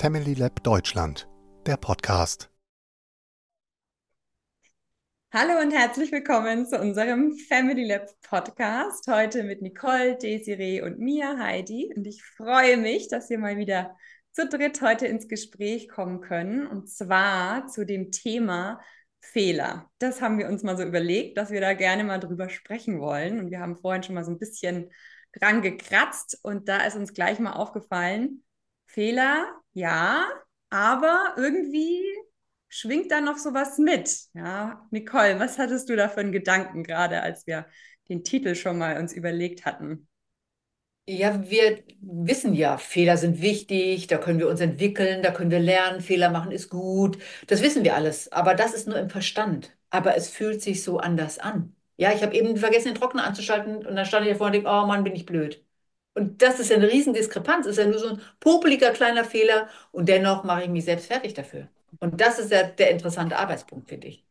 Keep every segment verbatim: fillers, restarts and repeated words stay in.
Family Lab Deutschland, der Podcast. Hallo und herzlich willkommen zu unserem Family Lab Podcast. Heute mit Nicole, Desiree und mir, Heidi. Und ich freue mich, dass wir mal wieder zu dritt heute ins Gespräch kommen können. Und zwar zu dem Thema Fehler. Das haben wir uns mal so überlegt, dass wir da gerne mal drüber sprechen wollen. Und wir haben vorhin schon mal so ein bisschen dran gekratzt. Und da ist uns gleich mal aufgefallen, Fehler, ja, aber irgendwie schwingt da noch sowas mit. Ja, Nicole, was hattest du da für einen Gedanken gerade, als wir den Titel schon mal uns überlegt hatten? Ja, wir wissen ja, Fehler sind wichtig, da können wir uns entwickeln, da können wir lernen, Fehler machen ist gut. Das wissen wir alles, aber das ist nur im Verstand. Aber es fühlt sich so anders an. Ja, ich habe eben vergessen, den Trockner anzuschalten und dann stand ich davor und denke, oh Mann, bin ich blöd. Und das ist ja eine Riesendiskrepanz, ist ja nur so ein popeliger kleiner Fehler und dennoch mache ich mich selbst fertig dafür. Und das ist ja der interessante Arbeitspunkt, finde ich.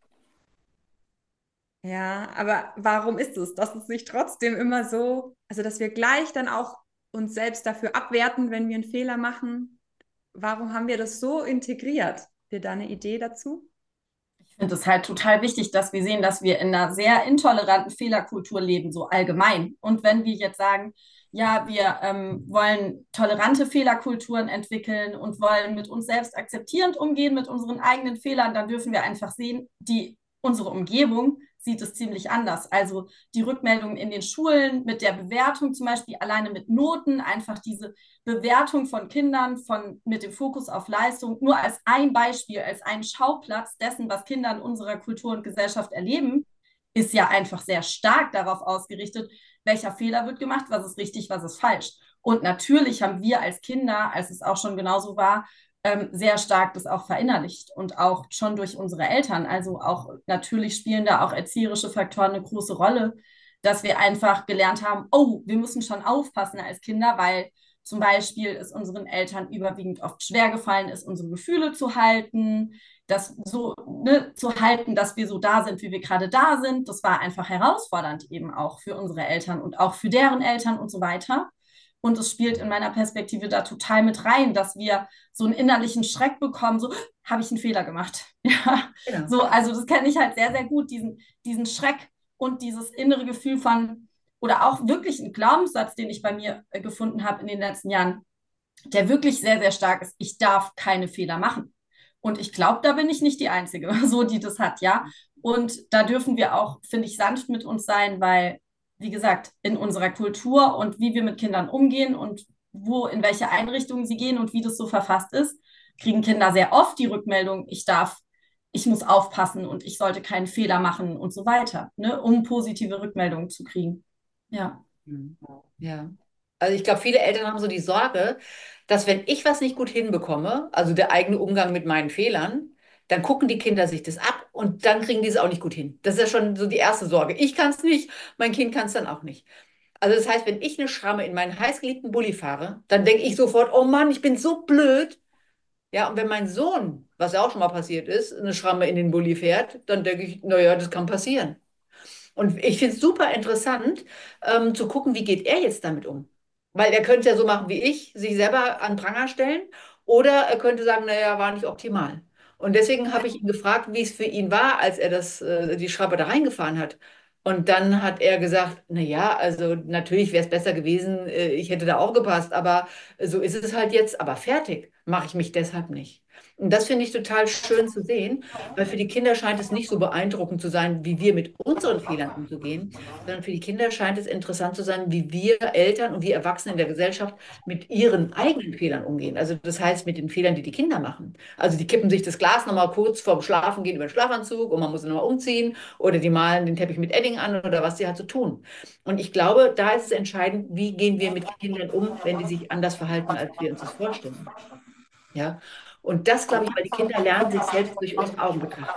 Ja, aber warum ist es, dass es sich trotzdem immer so, also dass wir gleich dann auch uns selbst dafür abwerten, wenn wir einen Fehler machen? Warum haben wir das so integriert? Habt ihr da eine Idee dazu? Ich finde es halt total wichtig, dass wir sehen, dass wir in einer sehr intoleranten Fehlerkultur leben, so allgemein. Und wenn wir jetzt sagen, ja, wir ähm, wollen tolerante Fehlerkulturen entwickeln und wollen mit uns selbst akzeptierend umgehen, mit unseren eigenen Fehlern, dann dürfen wir einfach sehen, die, unsere Umgebung sieht es ziemlich anders. Also die Rückmeldungen in den Schulen mit der Bewertung zum Beispiel, alleine mit Noten, einfach diese Bewertung von Kindern von, mit dem Fokus auf Leistung, nur als ein Beispiel, als ein Schauplatz dessen, was Kinder in unserer Kultur und Gesellschaft erleben, ist ja einfach sehr stark darauf ausgerichtet, welcher Fehler wird gemacht, was ist richtig, was ist falsch. Und natürlich haben wir als Kinder, als es auch schon genauso war, ähm, sehr stark das auch verinnerlicht und auch schon durch unsere Eltern. Also auch natürlich spielen da auch erzieherische Faktoren eine große Rolle, dass wir einfach gelernt haben, oh, wir müssen schon aufpassen als Kinder, weil zum Beispiel es unseren Eltern überwiegend oft schwer gefallen ist, unsere Gefühle zu halten, das so ne, zu halten, dass wir so da sind, wie wir gerade da sind. Das war einfach herausfordernd eben auch für unsere Eltern und auch für deren Eltern und so weiter. Und es spielt in meiner Perspektive da total mit rein, dass wir so einen innerlichen Schreck bekommen, so, habe ich einen Fehler gemacht? Ja, Genau. so, also das kenne ich halt sehr, sehr gut, diesen, diesen Schreck und dieses innere Gefühl von, oder auch wirklich ein Glaubenssatz, den ich bei mir äh, gefunden habe in den letzten Jahren, der wirklich sehr, sehr stark ist. Ich darf keine Fehler machen. Und ich glaube, da bin ich nicht die Einzige, so die das hat, ja. Und da dürfen wir auch, finde ich, sanft mit uns sein, weil, wie gesagt, in unserer Kultur und wie wir mit Kindern umgehen und wo, in welche Einrichtungen sie gehen und wie das so verfasst ist, kriegen Kinder sehr oft die Rückmeldung, ich darf, ich muss aufpassen und ich sollte keinen Fehler machen und so weiter, ne, um positive Rückmeldungen zu kriegen. Ja. Mhm. Ja. Also ich glaube, viele Eltern haben so die Sorge, dass wenn ich was nicht gut hinbekomme, also der eigene Umgang mit meinen Fehlern, dann gucken die Kinder sich das ab und dann kriegen die es auch nicht gut hin. Das ist ja schon so die erste Sorge. Ich kann es nicht, mein Kind kann es dann auch nicht. Also das heißt, wenn ich eine Schramme in meinen heißgeliebten Bulli fahre, dann denke ich sofort, oh Mann, ich bin so blöd. Ja, und wenn mein Sohn, was ja auch schon mal passiert ist, eine Schramme in den Bulli fährt, dann denke ich, naja, das kann passieren. Und ich finde es super interessant, ähm, zu gucken, wie geht er jetzt damit um. Weil er könnte es ja so machen wie ich, sich selber an den Pranger stellen, oder er könnte sagen, naja, war nicht optimal. Und deswegen habe ich ihn gefragt, wie es für ihn war, als er das, äh, die Schraube da reingefahren hat. Und dann hat er gesagt, naja, also natürlich wäre es besser gewesen, äh, ich hätte da auch gepasst, aber so ist es halt jetzt, aber fertig mache ich mich deshalb nicht. Und das finde ich total schön zu sehen, weil für die Kinder scheint es nicht so beeindruckend zu sein, wie wir mit unseren Fehlern umzugehen, sondern für die Kinder scheint es interessant zu sein, wie wir Eltern und wir Erwachsene in der Gesellschaft mit ihren eigenen Fehlern umgehen. Also das heißt mit den Fehlern, die die Kinder machen. Also die kippen sich das Glas nochmal kurz vorm Schlafengehen über den Schlafanzug und man muss es nochmal umziehen oder die malen den Teppich mit Edding an oder was sie halt so tun. Und ich glaube, da ist es entscheidend, wie gehen wir mit Kindern um, wenn die sich anders verhalten, als wir uns das vorstellen. Ja. Und das, glaube ich, weil die Kinder lernen sich selbst durch unsere Augen betrachten.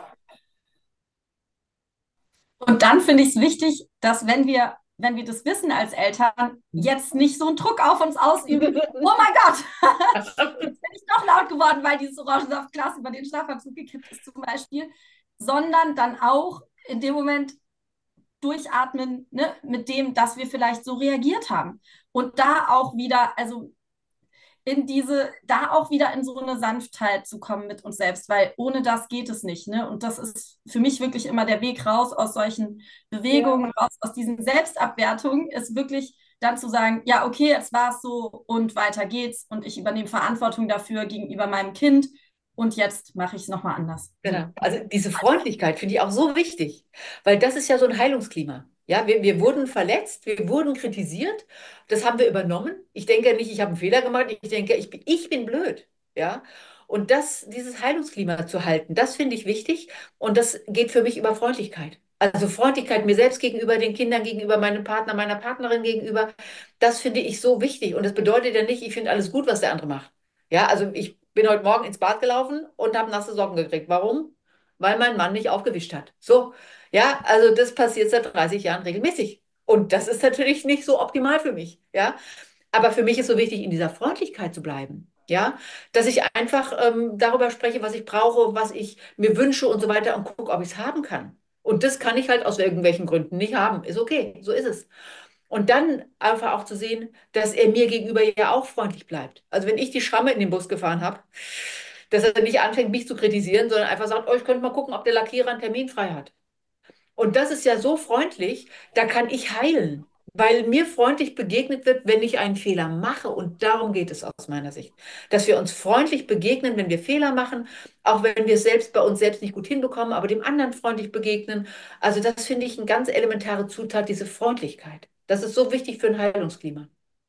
Und dann finde ich es wichtig, dass wenn wir, wenn wir das wissen als Eltern, jetzt nicht so einen Druck auf uns ausüben. Oh mein Gott, jetzt bin ich doch laut geworden, weil dieses Orangensaftglas über den Schlafanzug gekippt ist zum Beispiel, sondern dann auch in dem Moment durchatmen, ne, mit dem, dass wir vielleicht so reagiert haben. Und da auch wieder, also in diese, da auch wieder in so eine Sanftheit zu kommen mit uns selbst, weil ohne das geht es nicht, ne? Und das ist für mich wirklich immer der Weg raus aus solchen Bewegungen, raus aus diesen Selbstabwertungen, ist wirklich dann zu sagen, ja, okay, jetzt war es so und weiter geht's und ich übernehme Verantwortung dafür gegenüber meinem Kind und jetzt mache ich es nochmal anders. Genau. Also diese Freundlichkeit finde ich auch so wichtig, weil das ist ja so ein Heilungsklima. Ja, wir, wir wurden verletzt, wir wurden kritisiert, das haben wir übernommen. Ich denke nicht, ich habe einen Fehler gemacht, ich denke, ich bin, ich bin blöd. Ja, und das, dieses Heilungsklima zu halten, das finde ich wichtig und das geht für mich über Freundlichkeit. Also Freundlichkeit mir selbst gegenüber, den Kindern gegenüber, meinem Partner, meiner Partnerin gegenüber, das finde ich so wichtig. Und das bedeutet ja nicht, ich finde alles gut, was der andere macht. Ja, also ich bin heute Morgen ins Bad gelaufen und habe nasse Socken gekriegt. Warum? Weil mein Mann nicht aufgewischt hat. So, ja, also das passiert seit dreißig Jahren regelmäßig. Und das ist natürlich nicht so optimal für mich. Ja, aber für mich ist so wichtig, in dieser Freundlichkeit zu bleiben. Ja, dass ich einfach ähm, darüber spreche, was ich brauche, was ich mir wünsche und so weiter und gucke, ob ich es haben kann. Und das kann ich halt aus irgendwelchen Gründen nicht haben. Ist okay, so ist es. Und dann einfach auch zu sehen, dass er mir gegenüber ja auch freundlich bleibt. Also wenn ich die Schramme in den Bus gefahren habe, dass er nicht anfängt, mich zu kritisieren, sondern einfach sagt, oh, ich könnte mal gucken, ob der Lackierer einen Termin frei hat. Und das ist ja so freundlich, da kann ich heilen, weil mir freundlich begegnet wird, wenn ich einen Fehler mache. Und darum geht es aus meiner Sicht, dass wir uns freundlich begegnen, wenn wir Fehler machen, auch wenn wir es selbst bei uns selbst nicht gut hinbekommen, aber dem anderen freundlich begegnen. Also das finde ich eine ganz elementare Zutat, diese Freundlichkeit. Das ist so wichtig für ein Heilungsklima.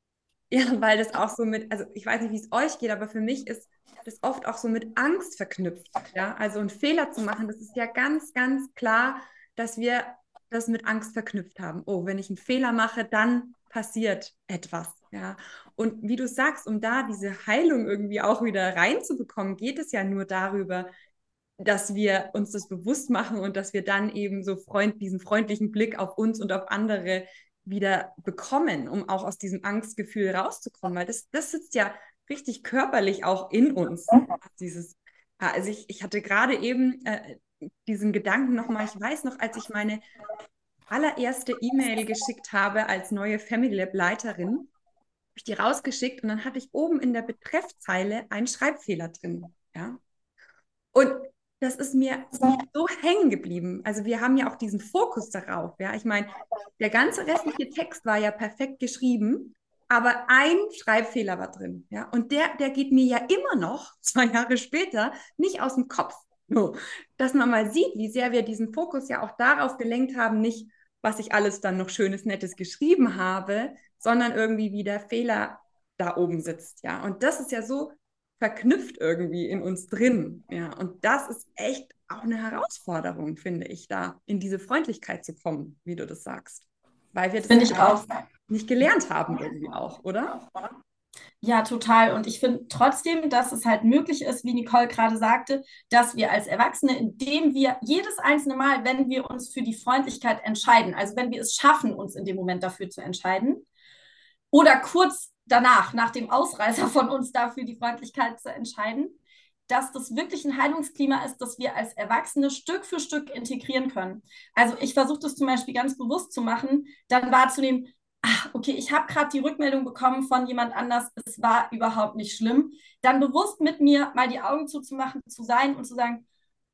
Ja, weil das auch so mit, also ich weiß nicht, wie es euch geht, aber für mich ist das oft auch so mit Angst verknüpft. Ja, also einen Fehler zu machen, das ist ja ganz, ganz klar, dass wir das mit Angst verknüpft haben. Oh, wenn ich einen Fehler mache, dann passiert etwas. Ja, und wie du sagst, um da diese Heilung irgendwie auch wieder reinzubekommen, geht es ja nur darüber, dass wir uns das bewusst machen und dass wir dann eben so freund, diesen freundlichen Blick auf uns und auf andere wieder bekommen, um auch aus diesem Angstgefühl rauszukommen, weil das, das sitzt ja richtig körperlich auch in uns. Dieses, also ich, ich hatte gerade eben äh, diesen Gedanken nochmal, ich weiß noch, als ich meine allererste E-Mail geschickt habe als neue Family Lab Leiterin, habe ich die rausgeschickt und dann hatte ich oben in der Betreffzeile einen Schreibfehler drin. Ja? Und das ist mir so hängen geblieben. Also wir haben ja auch diesen Fokus darauf. Ja, ich meine, der ganze restliche Text war ja perfekt geschrieben, aber ein Schreibfehler war drin. Ja, und der, der geht mir ja immer noch zwei Jahre später nicht aus dem Kopf. So, dass man mal sieht, wie sehr wir diesen Fokus ja auch darauf gelenkt haben, nicht, was ich alles dann noch Schönes, Nettes geschrieben habe, sondern irgendwie wie der Fehler da oben sitzt. Ja, und das ist ja so verknüpft irgendwie in uns drin. Ja, und das ist echt auch eine Herausforderung, finde ich, da in diese Freundlichkeit zu kommen, wie du das sagst. Weil wir das Finde ich auch. nicht gelernt haben irgendwie auch, oder? Ja, total. Und ich finde trotzdem, dass es halt möglich ist, wie Nicole gerade sagte, dass wir als Erwachsene, indem wir jedes einzelne Mal, wenn wir uns für die Freundlichkeit entscheiden, also wenn wir es schaffen, uns in dem Moment dafür zu entscheiden, oder kurz danach, nach dem Ausreißer von uns dafür die Freundlichkeit zu entscheiden, dass das wirklich ein Heilungsklima ist, das wir als Erwachsene Stück für Stück integrieren können. Also ich versuche das zum Beispiel ganz bewusst zu machen, dann wahrzunehmen, ach, okay, ich habe gerade die Rückmeldung bekommen von jemand anders, es war überhaupt nicht schlimm. Dann bewusst mit mir mal die Augen zuzumachen, zu sein und zu sagen,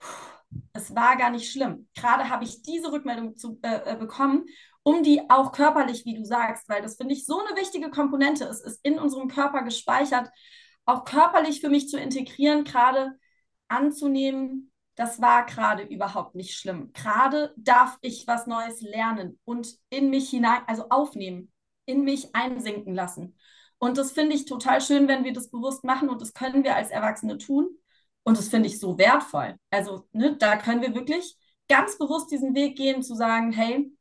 es war gar nicht schlimm. Gerade habe ich diese Rückmeldung zu, äh, bekommen, um die auch körperlich, wie du sagst, weil das finde ich so eine wichtige Komponente. Es ist in unserem Körper gespeichert, auch körperlich für mich zu integrieren, gerade anzunehmen, das war gerade überhaupt nicht schlimm. Gerade darf ich was Neues lernen und in mich hinein, also aufnehmen, in mich einsinken lassen. Und das finde ich total schön, wenn wir das bewusst machen und das können wir als Erwachsene tun. Und das finde ich so wertvoll. Also ne, da können wir wirklich ganz bewusst diesen Weg gehen, zu sagen, hey,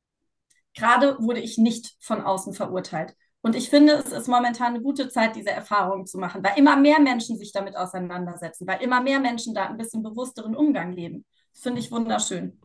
gerade wurde ich nicht von außen verurteilt. Und ich finde, es ist momentan eine gute Zeit, diese Erfahrungen zu machen, weil immer mehr Menschen sich damit auseinandersetzen, weil immer mehr Menschen da ein bisschen bewussteren Umgang leben. Das finde ich wunderschön.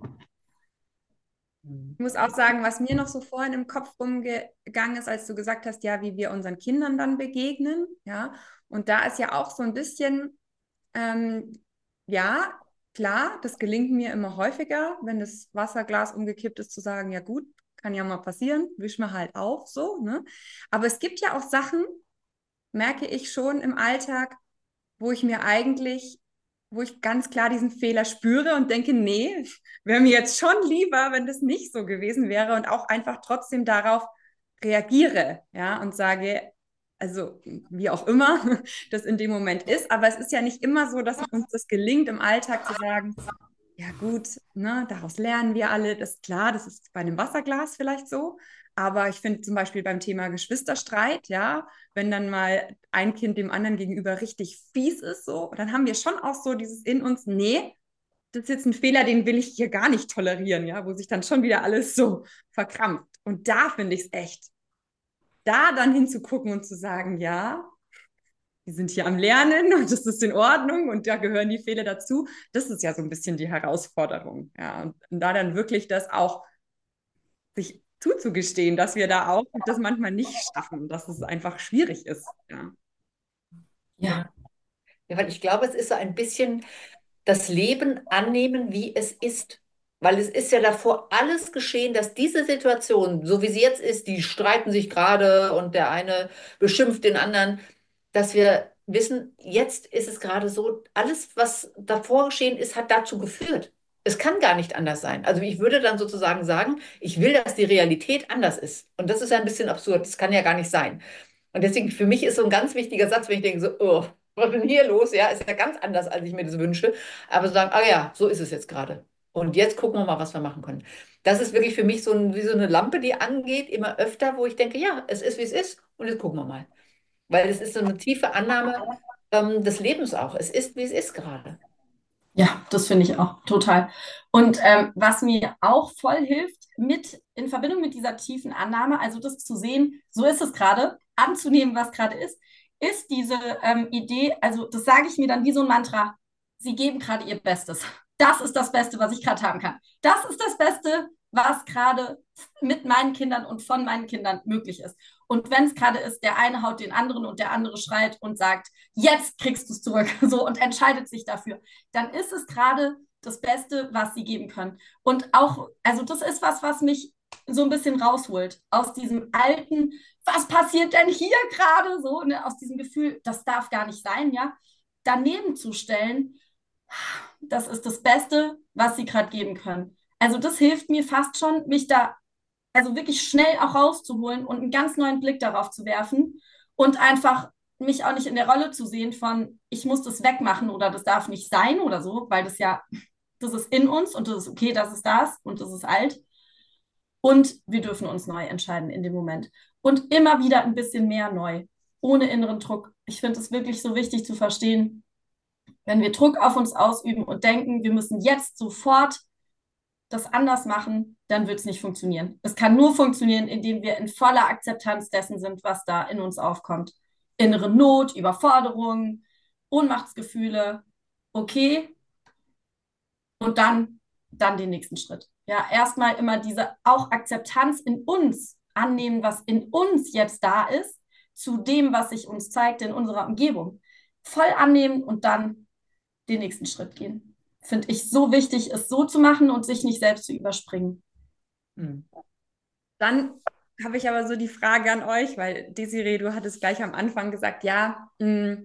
Ich muss auch sagen, was mir noch so vorhin im Kopf rumgegangen ist, als du gesagt hast, ja, wie wir unseren Kindern dann begegnen, ja, und da ist ja auch so ein bisschen, ähm, ja, klar, das gelingt mir immer häufiger, wenn das Wasserglas umgekippt ist, zu sagen, ja gut, kann ja mal passieren, wisch mir halt auf, so, ne? Aber es gibt ja auch Sachen, merke ich schon im Alltag, wo ich mir eigentlich, wo ich ganz klar diesen Fehler spüre und denke, nee, wäre mir jetzt schon lieber, wenn das nicht so gewesen wäre und auch einfach trotzdem darauf reagiere, ja, und sage, also wie auch immer das in dem Moment ist, aber es ist ja nicht immer so, dass uns das gelingt, im Alltag zu sagen, ja gut, ne, daraus lernen wir alle, das ist klar, das ist bei einem Wasserglas vielleicht so, aber ich finde zum Beispiel beim Thema Geschwisterstreit, ja, wenn dann mal ein Kind dem anderen gegenüber richtig fies ist, so, dann haben wir schon auch so dieses in uns, nee, das ist jetzt ein Fehler, den will ich hier gar nicht tolerieren, ja, wo sich dann schon wieder alles so verkrampft. Und da finde ich es echt, da dann hinzugucken und zu sagen, ja, wir sind hier am Lernen und das ist in Ordnung und da gehören die Fehler dazu. Das ist ja so ein bisschen die Herausforderung. Ja, und, und da dann wirklich das auch sich zuzugestehen, dass wir da auch das manchmal nicht schaffen, dass es einfach schwierig ist. Ja. Ja. Ja, weil ich glaube, es ist so ein bisschen das Leben annehmen, wie es ist. Weil es ist ja davor alles geschehen, dass diese Situation, so wie sie jetzt ist, die streiten sich gerade und der eine beschimpft den anderen, dass wir wissen, jetzt ist es gerade so, alles, was davor geschehen ist, hat dazu geführt. Es kann gar nicht anders sein. Also ich würde dann sozusagen sagen, ich will, dass die Realität anders ist. Und das ist ja ein bisschen absurd. Das kann ja gar nicht sein. Und deswegen, für mich ist so ein ganz wichtiger Satz, wenn ich denke so, oh, was ist denn hier los? Ja, ist ja ganz anders, als ich mir das wünsche. Aber so sagen, ah ja, so ist es jetzt gerade. Und jetzt gucken wir mal, was wir machen können. Das ist wirklich für mich so ein, wie so eine Lampe, die angeht, immer öfter, wo ich denke, ja, es ist, wie es ist. Und jetzt gucken wir mal. Weil es ist so eine tiefe Annahme ähm, des Lebens auch. Es ist, wie es ist gerade. Ja, das finde ich auch total. Und ähm, was mir auch voll hilft, mit in Verbindung mit dieser tiefen Annahme, also das zu sehen, so ist es gerade, anzunehmen, was gerade ist, ist diese ähm, Idee, also das sage ich mir dann wie so ein Mantra, sie geben gerade ihr Bestes. Das ist das Beste, was ich gerade haben kann. Das ist das Beste, was gerade mit meinen Kindern und von meinen Kindern möglich ist. Und wenn es gerade ist, der eine haut den anderen und der andere schreit und sagt, jetzt kriegst du es zurück, so, und entscheidet sich dafür, dann ist es gerade das Beste, was sie geben können. Und auch, also das ist was, was mich so ein bisschen rausholt aus diesem alten, was passiert denn hier gerade, so, ne, aus diesem Gefühl, das darf gar nicht sein, ja, daneben zu stellen, das ist das Beste, was sie gerade geben können. Also das hilft mir fast schon, mich da also wirklich schnell auch rauszuholen und einen ganz neuen Blick darauf zu werfen und einfach mich auch nicht in der Rolle zu sehen von, ich muss das wegmachen oder das darf nicht sein oder so, weil das ja, das ist in uns und das ist okay, dass es da ist und das ist alt. Und wir dürfen uns neu entscheiden in dem Moment. Und immer wieder ein bisschen mehr neu, ohne inneren Druck. Ich finde es wirklich so wichtig zu verstehen, wenn wir Druck auf uns ausüben und denken, wir müssen jetzt sofort das anders machen, dann wird es nicht funktionieren. Es kann nur funktionieren, indem wir in voller Akzeptanz dessen sind, was da in uns aufkommt. Innere Not, Überforderung, Ohnmachtsgefühle, okay, und dann, dann den nächsten Schritt. Ja, erstmal immer diese auch Akzeptanz in uns annehmen, was in uns jetzt da ist, zu dem, was sich uns zeigt in unserer Umgebung. Voll annehmen und dann den nächsten Schritt gehen. Finde ich so wichtig, es so zu machen und sich nicht selbst zu überspringen. Hm. Dann habe ich aber so die Frage an euch, weil Desiree, du hattest gleich am Anfang gesagt, ja, mh,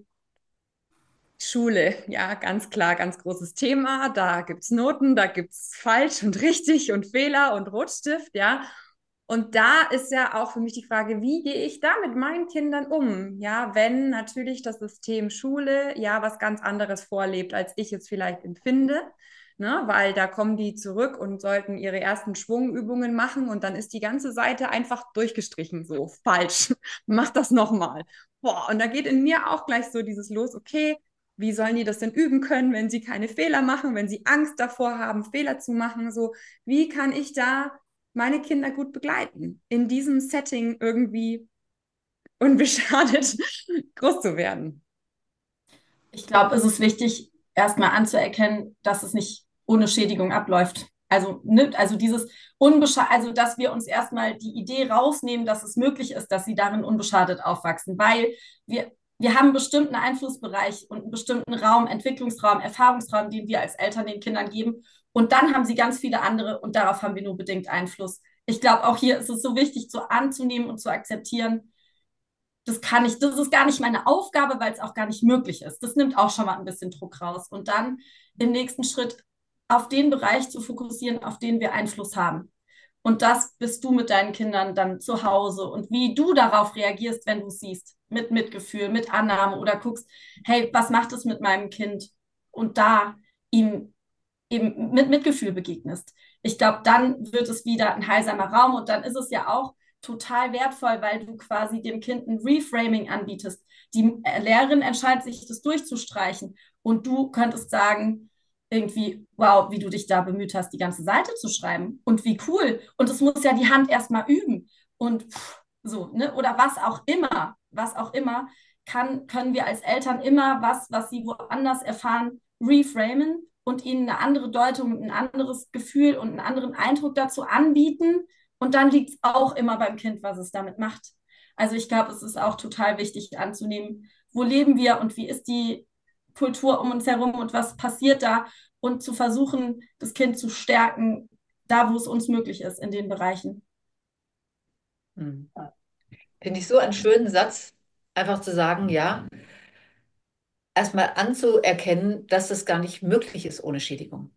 Schule, ja, ganz klar, ganz großes Thema. Da gibt es Noten, da gibt es falsch und richtig und Fehler und Rotstift, ja. Und da ist ja auch für mich die Frage, wie gehe ich da mit meinen Kindern um? Ja, wenn natürlich das System Schule ja was ganz anderes vorlebt, als ich es vielleicht empfinde, ne? Weil da kommen die zurück und sollten ihre ersten Schwungübungen machen und dann ist die ganze Seite einfach durchgestrichen, so falsch. Mach das nochmal. Boah, und da geht in mir auch gleich so dieses los, okay, wie sollen die das denn üben können, wenn sie keine Fehler machen, wenn sie Angst davor haben, Fehler zu machen? So, wie kann ich da meine Kinder gut begleiten, in diesem Setting irgendwie unbeschadet groß zu werden? Ich glaube, es ist wichtig, erstmal anzuerkennen, dass es nicht ohne Schädigung abläuft. Also, ne, also dieses unbeschadet, also dass wir uns erstmal die Idee rausnehmen, dass es möglich ist, dass sie darin unbeschadet aufwachsen, weil wir, wir haben einen bestimmten Einflussbereich und einen bestimmten Raum, Entwicklungsraum, Erfahrungsraum, den wir als Eltern den Kindern geben. Und dann haben sie ganz viele andere und darauf haben wir nur bedingt Einfluss. Ich glaube, auch hier ist es so wichtig, so anzunehmen und zu akzeptieren, das kann ich, das ist gar nicht meine Aufgabe, weil es auch gar nicht möglich ist. Das nimmt auch schon mal ein bisschen Druck raus. Und dann im nächsten Schritt auf den Bereich zu fokussieren, auf den wir Einfluss haben. Und das bist du mit deinen Kindern dann zu Hause und wie du darauf reagierst, wenn du es siehst. Mit Mitgefühl, mit Annahme oder guckst, hey, was macht es mit meinem Kind? Und da ihm eben mit Mitgefühl begegnest. Ich glaube, dann wird es wieder ein heilsamer Raum und dann ist es ja auch total wertvoll, weil du quasi dem Kind ein Reframing anbietest. Die Lehrerin entscheidet sich, das durchzustreichen und du könntest sagen, irgendwie, wow, wie du dich da bemüht hast, die ganze Seite zu schreiben und wie cool. Und es muss ja die Hand erstmal üben und pff, so, ne? Oder was auch immer, was auch immer, kann, können wir als Eltern immer was, was sie woanders erfahren, reframen und ihnen eine andere Deutung, ein anderes Gefühl und einen anderen Eindruck dazu anbieten. Und dann liegt es auch immer beim Kind, was es damit macht. Also ich glaube, es ist auch total wichtig anzunehmen, wo leben wir und wie ist die Kultur um uns herum und was passiert da und zu versuchen, das Kind zu stärken, da wo es uns möglich ist, in den Bereichen. Hm. Finde ich so einen schönen Satz, einfach zu sagen, ja, erstmal anzuerkennen, dass das gar nicht möglich ist ohne Schädigung.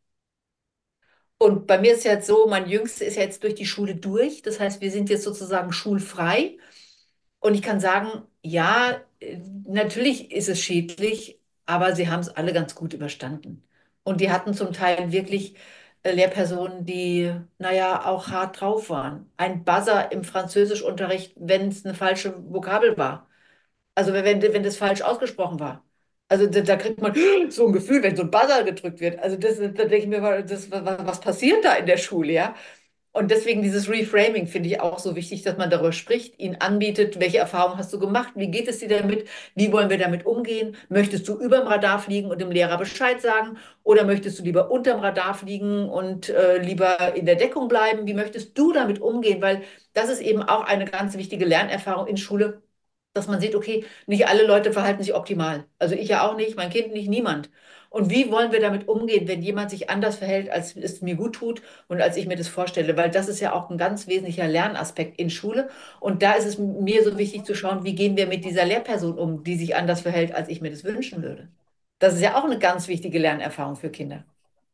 Und bei mir ist ja jetzt so, mein Jüngster ist ja jetzt durch die Schule durch. Das heißt, wir sind jetzt sozusagen schulfrei. Und ich kann sagen, ja, äh, natürlich ist es schädlich, aber sie haben es alle ganz gut überstanden. Und die hatten zum Teil wirklich äh, Lehrpersonen, die, naja, auch hart drauf waren. Ein Buzzer im Französischunterricht, wenn es eine falsche Vokabel war. Also wenn, wenn das falsch ausgesprochen war. Also da, da kriegt man so ein Gefühl, wenn so ein Buzzer gedrückt wird. Also das, da denke ich mir, das, was, was passiert da in der Schule, ja? Und deswegen dieses Reframing finde ich auch so wichtig, dass man darüber spricht, ihn anbietet, welche Erfahrungen hast du gemacht, wie geht es dir damit, wie wollen wir damit umgehen, möchtest du über dem Radar fliegen und dem Lehrer Bescheid sagen oder möchtest du lieber unterm Radar fliegen und äh, lieber in der Deckung bleiben, wie möchtest du damit umgehen, weil das ist eben auch eine ganz wichtige Lernerfahrung in Schule, dass man sieht, okay, nicht alle Leute verhalten sich optimal. Also ich ja auch nicht, mein Kind nicht, niemand. Und wie wollen wir damit umgehen, wenn jemand sich anders verhält, als es mir gut tut und als ich mir das vorstelle? Weil das ist ja auch ein ganz wesentlicher Lernaspekt in Schule. Und da ist es mir so wichtig zu schauen, wie gehen wir mit dieser Lehrperson um, die sich anders verhält, als ich mir das wünschen würde. Das ist ja auch eine ganz wichtige Lernerfahrung für Kinder.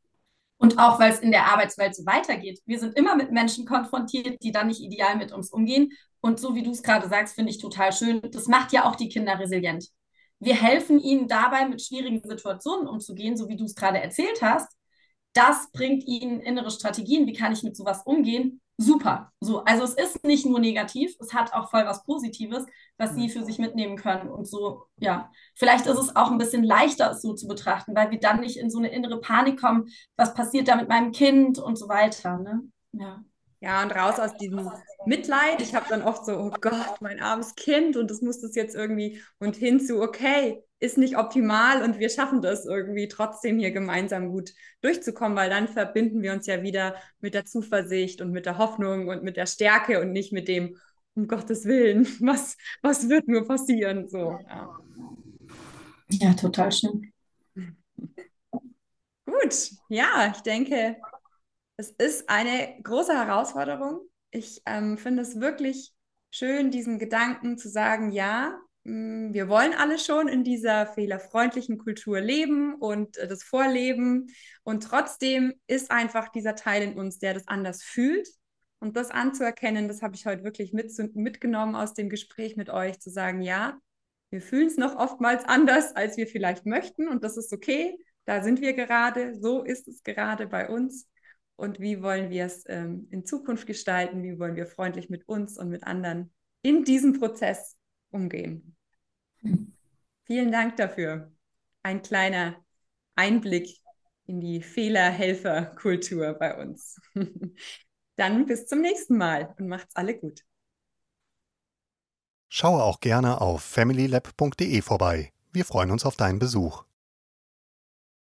Und auch, weil es in der Arbeitswelt so weitergeht. Wir sind immer mit Menschen konfrontiert, die dann nicht ideal mit uns umgehen. Und so wie du es gerade sagst, finde ich total schön. Das macht ja auch die Kinder resilient. Wir helfen ihnen dabei, mit schwierigen Situationen umzugehen, so wie du es gerade erzählt hast. Das bringt ihnen innere Strategien. Wie kann ich mit sowas umgehen? Super. So, also es ist nicht nur negativ, es hat auch voll was Positives, was sie für sich mitnehmen können. Und so, ja, vielleicht ist es auch ein bisschen leichter, es so zu betrachten, weil wir dann nicht in so eine innere Panik kommen, was passiert da mit meinem Kind und so weiter. Ne? Ja. Ja, und raus aus diesem Mitleid. Ich habe dann oft so, oh Gott, mein armes Kind und das muss das jetzt irgendwie und hin zu, okay, ist nicht optimal und wir schaffen das irgendwie trotzdem hier gemeinsam gut durchzukommen, weil dann verbinden wir uns ja wieder mit der Zuversicht und mit der Hoffnung und mit der Stärke und nicht mit dem, um Gottes Willen, was, was wird nur passieren? So, ja. Ja, total schön. Gut, ja, ich denke, es ist eine große Herausforderung. Ich ähm, finde es wirklich schön, diesen Gedanken zu sagen, ja, mh, wir wollen alle schon in dieser fehlerfreundlichen Kultur leben und äh, das vorleben. Und trotzdem ist einfach dieser Teil in uns, der das anders fühlt. Und das anzuerkennen, das habe ich heute wirklich mit, mitgenommen aus dem Gespräch mit euch, zu sagen, ja, wir fühlen es noch oftmals anders, als wir vielleicht möchten. Und das ist okay. Da sind wir gerade. So ist es gerade bei uns. Und wie wollen wir es ähm, in Zukunft gestalten? Wie wollen wir freundlich mit uns und mit anderen in diesem Prozess umgehen? Mhm. Vielen Dank dafür. Ein kleiner Einblick in die Fehlerhelferkultur bei uns. Dann bis zum nächsten Mal und macht's alle gut. Schaue auch gerne auf familylab punkt de vorbei. Wir freuen uns auf deinen Besuch.